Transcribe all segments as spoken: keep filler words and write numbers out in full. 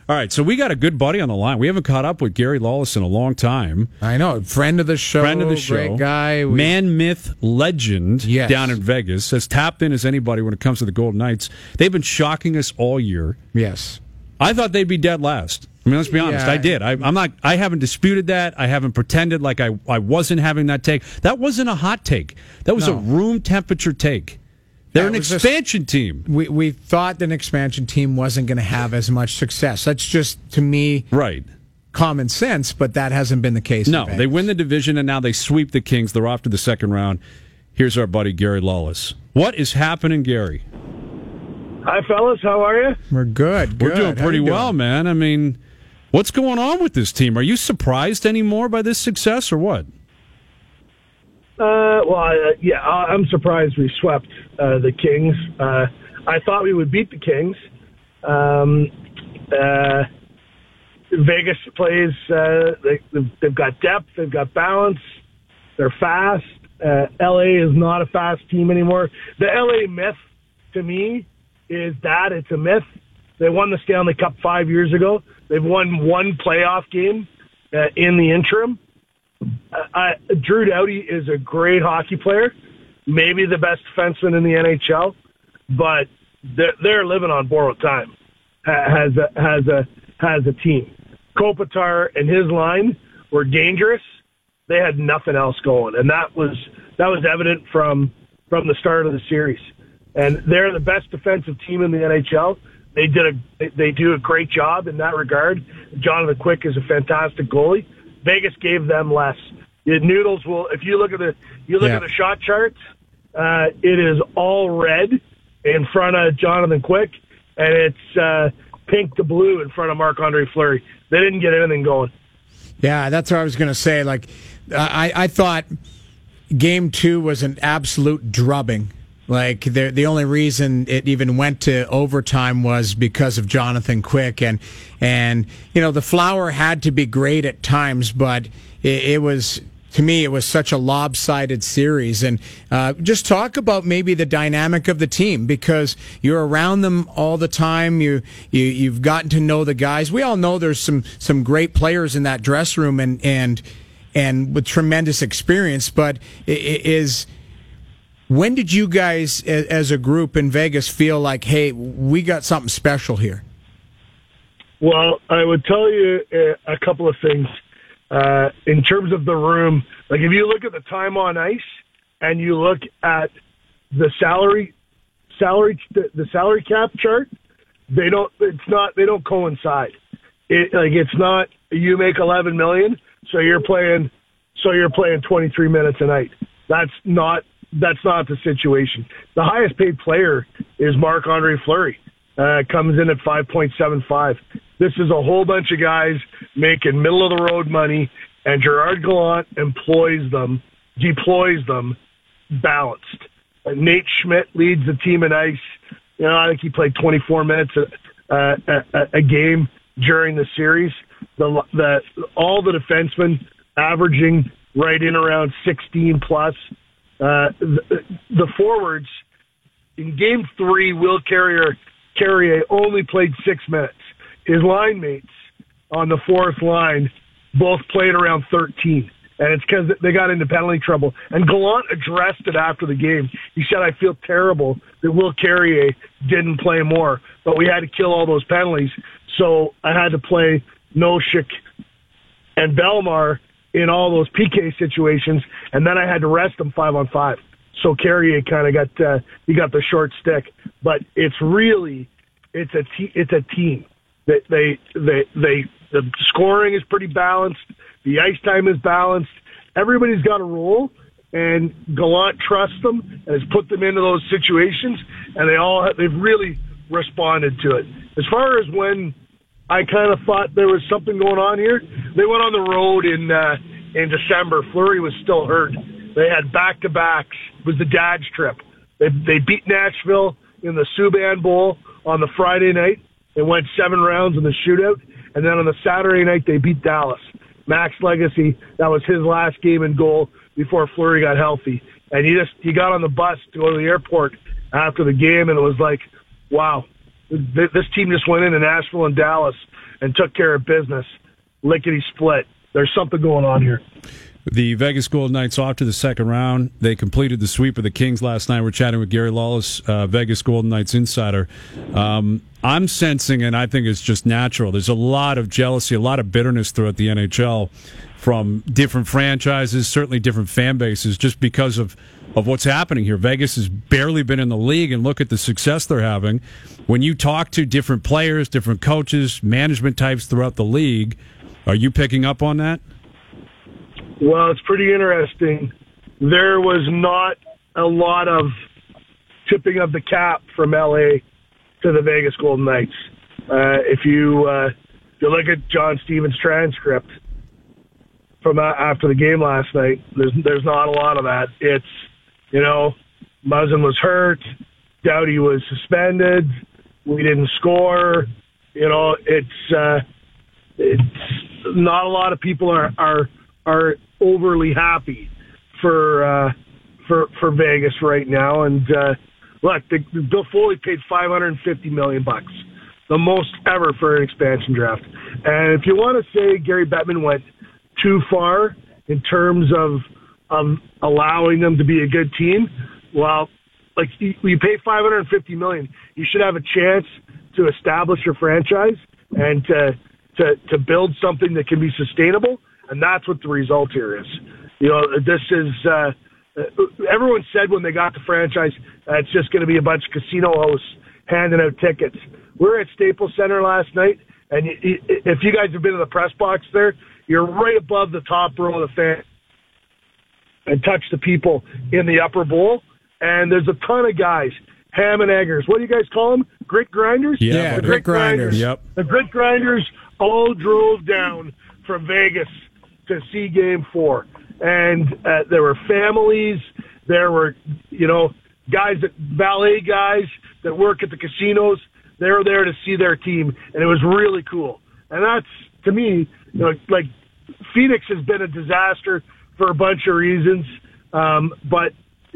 All right, so we got a good buddy on the line. We haven't caught up with Gary Lawless in a long time. I know. Friend of the show. Friend of the show. Great guy. We... Man, myth, legend yes. down in Vegas. As tapped in as anybody when it comes to the Golden Knights. They've been shocking us all year. Yes. I thought they'd be dead last. I mean, let's be honest. Yeah. I did. I, I'm not. I haven't disputed that. I haven't pretended like I, I wasn't having that take. That wasn't a hot take. That was no. a room temperature take. They're yeah, an expansion just, team. We we thought that an expansion team wasn't going to have as much success. That's just, to me, right. common sense, but that hasn't been the case. No, they win the division, and now they sweep the Kings. They're off to the second round. Here's our buddy, Gary Lawless. What is happening, Gary? Hi, fellas. How are you? We're good. good. We're doing pretty well, doing? man. I mean, what's going on with this team? Are you surprised anymore by this success, or what? Uh, well, uh, yeah, I'm surprised we swept uh, the Kings. Uh, I thought we would beat the Kings. Um, uh, Vegas plays, uh, they, they've got depth, they've got balance, they're fast. Uh, L A is not a fast team anymore. The L A myth, to me, is that it's a myth. They won the Stanley Cup five years ago. They've won one playoff game uh, in the interim. Uh, Drew Doughty is a great hockey player, maybe the best defenseman in the N H L, but they're, they're living on borrowed time. Has a has a has a team. Kopitar and his line were dangerous. They had nothing else going, and that was that was evident from from the start of the series. And they're the best defensive team in the N H L. They did a they do a great job in that regard. Jonathan Quick is a fantastic goalie. Vegas gave them less. The Noodles will, if you look at the you look yeah. at the shot charts, uh, it is all red in front of Jonathan Quick, and it's uh, pink to blue in front of Marc-Andre Fleury. They didn't get anything going. Yeah, that's what I was going to say. Like, I, I thought game two was an absolute drubbing. Like, the the only reason it even went to overtime was because of Jonathan Quick. And, and you know, the Flower had to be great at times, but it, it was, to me, it was such a lopsided series. And uh, just talk about maybe the dynamic of the team, because you're around them all the time. You, you, you've gotten to know the guys. We all know there's some, some great players in that dress room and, and, and with tremendous experience, but it, it is... When did you guys, as a group in Vegas, feel like, hey, we got something special here? Well, I would tell you a couple of things. Uh, in terms of the room, like if you look at the time on ice and you look at the salary, salary, the, the salary cap chart, they don't. It's not. They don't coincide. It, like it's not. You make eleven million, so you're playing. So you're playing twenty-three minutes a night. That's not. That's not the situation. The highest paid player is Marc-Andre Fleury. Uh, comes in at five point seven five. This is a whole bunch of guys making middle-of-the-road money, and Gerard Gallant employs them, deploys them balanced. Uh, Nate Schmidt leads the team in ice. You know, I think he played twenty-four minutes a, a, a, a game during the series. The, the all the defensemen averaging right in around sixteen plus. Uh, the, the forwards, in game three, Will Carrier, Carrier only played six minutes. His line mates on the fourth line both played around thirteen. And it's because they got into penalty trouble. And Gallant addressed it after the game. He said, I feel terrible that Will Carrier didn't play more, but we had to kill all those penalties. So I had to play Nosek and Belmar in all those P K situations, and then I had to rest them five on five. So Carrier kind of got uh, he got the short stick, but it's really it's a te- it's a team. They, they they they the scoring is pretty balanced. The ice time is balanced. Everybody's got a role, and Gallant trusts them and has put them into those situations, and they all have, they've really responded to it. As far as when I kind of thought there was something going on here, they went on the road in uh, in December. Fleury was still hurt. They had back-to-backs. It was the Dad's trip. They, they beat Nashville in the Subban Bowl on the Friday night. They went seven rounds in the shootout. And then on the Saturday night, they beat Dallas. Max Legacy, that was his last game in goal before Fleury got healthy. And he just he got on the bus to go to the airport after the game, and it was like, wow, th- this team just went into Nashville and Dallas and took care of business. Lickety split. There's something going on here. The Vegas Golden Knights off to the second round. They completed the sweep of the Kings last night. We're chatting with Gary Lawless, uh, Vegas Golden Knights insider. Um, I'm sensing, and I think it's just natural, there's a lot of jealousy, a lot of bitterness throughout the N H L from different franchises, certainly different fan bases, just because of, of what's happening here. Vegas has barely been in the league, and look at the success they're having. When you talk to different players, different coaches, management types throughout the league, are you picking up on that? Well, it's pretty interesting. There was not a lot of tipping of the cap from L A to the Vegas Golden Knights. Uh, if you uh, if you look at John Stevens' transcript from uh, after the game last night, there's there's not a lot of that. It's, you know, Muzzin was hurt, Doughty was suspended, we didn't score. You know, it's uh, it's not a lot of people are are are overly happy for uh, for for Vegas right now. And uh, look, the, Bill Foley paid five hundred fifty million bucks, the most ever for an expansion draft. And if you want to say Gary Bettman went too far in terms of of allowing them to be a good team, well, like you, you pay five hundred fifty million, you should have a chance to establish your franchise and to to to build something that can be sustainable. And that's what the result here is. You know, this is, uh, everyone said when they got the franchise, uh, it's just going to be a bunch of casino hosts handing out tickets. We were at Staples Center last night, and you, you, if you guys have been in the press box there, you're right above the top row of the fans and touch the people in the upper bowl. And there's a ton of guys, ham and eggers. What do you guys call them? Grit grinders? Yeah, yeah the grit grinders. grinders. Yep. The grit grinders all drove down from Vegas to see game four. And uh, there were families, there were, you know, guys, that valet guys that work at the casinos. They were there to see their team, and it was really cool. And that's, to me, you know, like, Phoenix has been a disaster for a bunch of reasons, um, but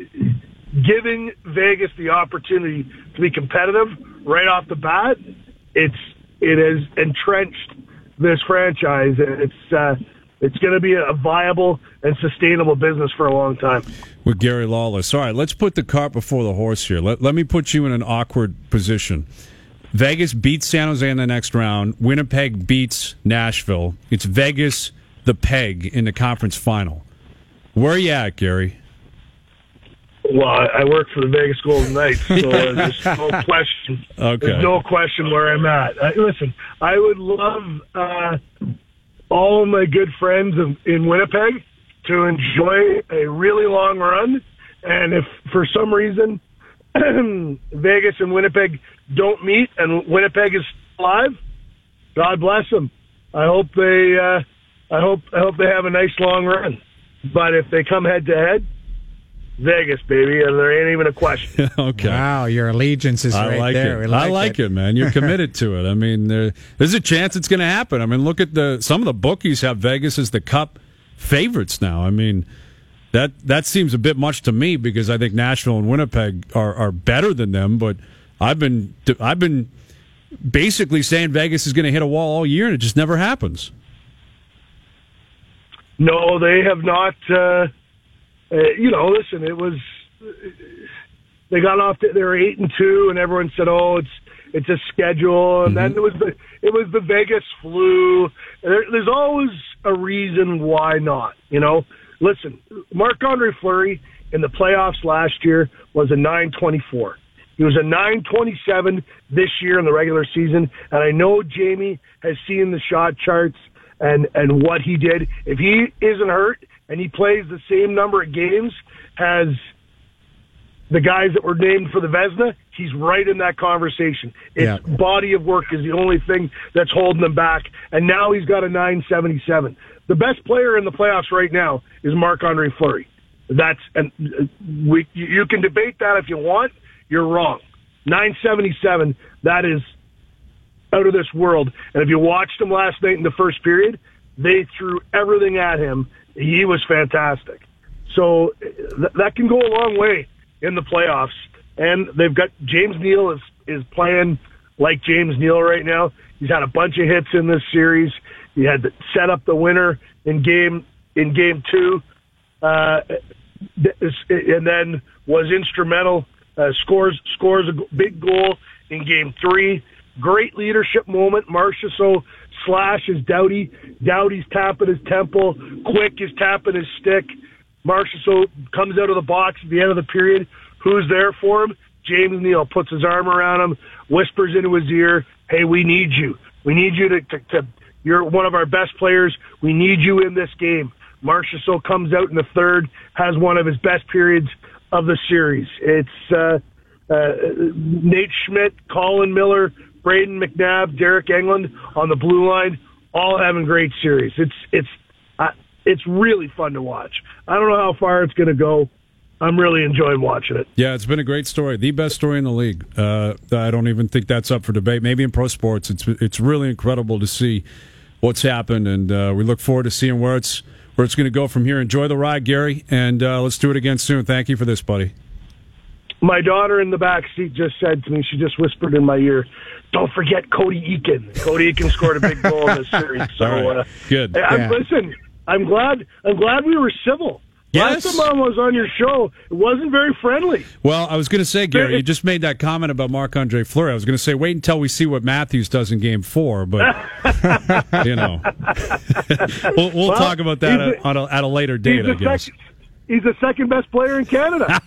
giving Vegas the opportunity to be competitive right off the bat, it's it has entrenched this franchise, and it's uh, it's going to be a viable and sustainable business for a long time. With Gary Lawless. All right, let's put the cart before the horse here. Let, let me put you in an awkward position. Vegas beats San Jose in the next round. Winnipeg beats Nashville. It's Vegas, the peg, in the conference final. Where are you at, Gary? Well, I work for the Vegas Golden Knights, so uh, there's no question. Okay. There's no question where I'm at. Uh, listen, I would love uh, all of my good friends in, in Winnipeg to enjoy a really long run, and if for some reason Vegas and Winnipeg don't meet and Winnipeg is alive, God bless them. I hope they, uh, I hope, I hope they have a nice long run. But if they come head to head, Vegas, baby, and there ain't even a question. Okay. Wow, your allegiance is I right like there. it. We I like it. it, man. You're committed to it. I mean, there, there's a chance it's going to happen. I mean, look at the some of the bookies have Vegas as the Cup favorites now. I mean, that that seems a bit much to me because I think Nashville and Winnipeg are, are better than them. But I've been I've been basically saying Vegas is going to hit a wall all year, and it just never happens. No, they have not. Uh, uh, you know, listen, it was they got off. To, they were eight and two, and everyone said, "Oh, it's it's a schedule." And mm-hmm. then it was the it was the Vegas flu. There, there's always a reason why not. You know, listen, Marc-Andre Fleury in the playoffs last year was a nine twenty-four. He was a nine twenty-seven this year in the regular season, and I know Jamie has seen the shot charts and and what he did. If he isn't hurt and he plays the same number of games as the guys that were named for the Vezina, he's right in that conversation. It's yeah. body of work is the only thing that's holding him back, and now he's got a nine seventy-seven. The best player in the playoffs right now is Marc-Andre Fleury. That's and we you can debate that if you want. You're wrong. nine seventy-seven, that is out of this world. And if you watched him last night in the first period, they threw everything at him. He was fantastic. So th- that can go a long way in the playoffs. And they've got James Neal is, is playing like James Neal right now. He's had a bunch of hits in this series. He had to set up the winner in game in game two, uh, and then was instrumental. Uh, scores scores a big goal in game three. Great leadership moment. Marchessault slashes Doughty. Doughty's tapping his temple. Quick is tapping his stick. Marchessault comes out of the box at the end of the period. Who's there for him? James Neal puts his arm around him, whispers into his ear, "Hey, we need you. We need you to, to, to you're one of our best players. We need you in this game." Marchessault comes out in the third, has one of his best periods of the series. It's uh, uh, Nate Schmidt, Colin Miller, Braden McNabb, Derek Englund on the blue line, all having great series. It's it's uh, it's really fun to watch. I don't know how far it's going to go. I'm really enjoying watching it. Yeah, it's been a great story. The best story in the league. Uh, I don't even think that's up for debate. Maybe in pro sports, it's it's really incredible to see what's happened, and uh, we look forward to seeing where it's where it's going to go from here. Enjoy the ride, Gary, and uh, let's do it again soon. Thank you for this, buddy. My daughter in the back seat just said to me, she just whispered in my ear, "Don't forget Cody Eakin." Cody Eakin scored a big goal in this series. So, All right. uh, Good. I, Yeah. Listen, I'm glad. I'm glad we were civil. Yes. Last time I was on your show, it wasn't very friendly. Well, I was going to say, Gary, you just made that comment about Marc-Andre Fleury. I was going to say, wait until we see what Matthews does in Game Four, but you know, we'll, we'll Well, talk about that he's at, on a, at a later date, I He's the, guess. sec- he's the second best player in Canada.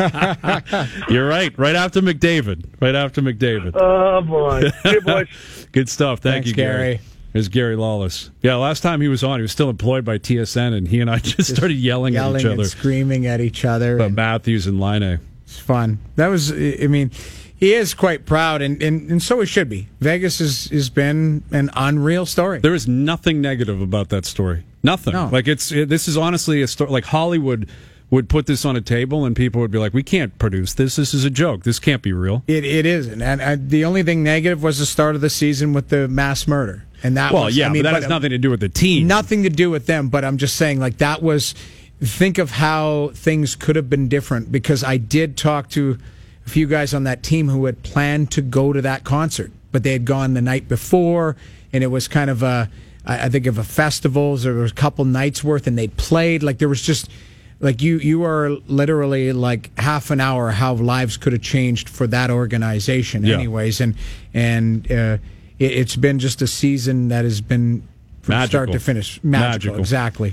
You're right. Right after McDavid. Right after McDavid. Oh, boy. Hey, boys. Good stuff. Thank Thanks, you, Gary. Gary. There's Gary Lawless. Yeah, last time he was on, he was still employed by T S N, and he and I just started yelling, Yelling at each other and screaming at each other. about and Matthews and Laine. It's fun. That was, I mean, he is quite proud, and, and, and so he should be. Vegas has, has been an unreal story. There is nothing negative about that story. Nothing. No. Like it's it, this is honestly a story. Like Hollywood would put this on a table, and people would be like, "We can't produce this. This is a joke. This can't be real." It It isn't. And uh, the only thing negative was the start of the season with the mass murder. And that Well, was, yeah, I mean, but that has nothing to do with the team. Nothing to do with them, but I'm just saying, like, that was, think of how things could have been different, because I did talk to a few guys on that team who had planned to go to that concert, but they had gone the night before, and it was kind of a, I I think of a festival, there was a couple nights worth, and they'd played, like, there was just, like, you, you are literally, like, half an hour how lives could have changed for that organization Yeah. anyways, and, and, uh, it, it's been just a season that has been from Magical. start to finish magical. Magical. Exactly.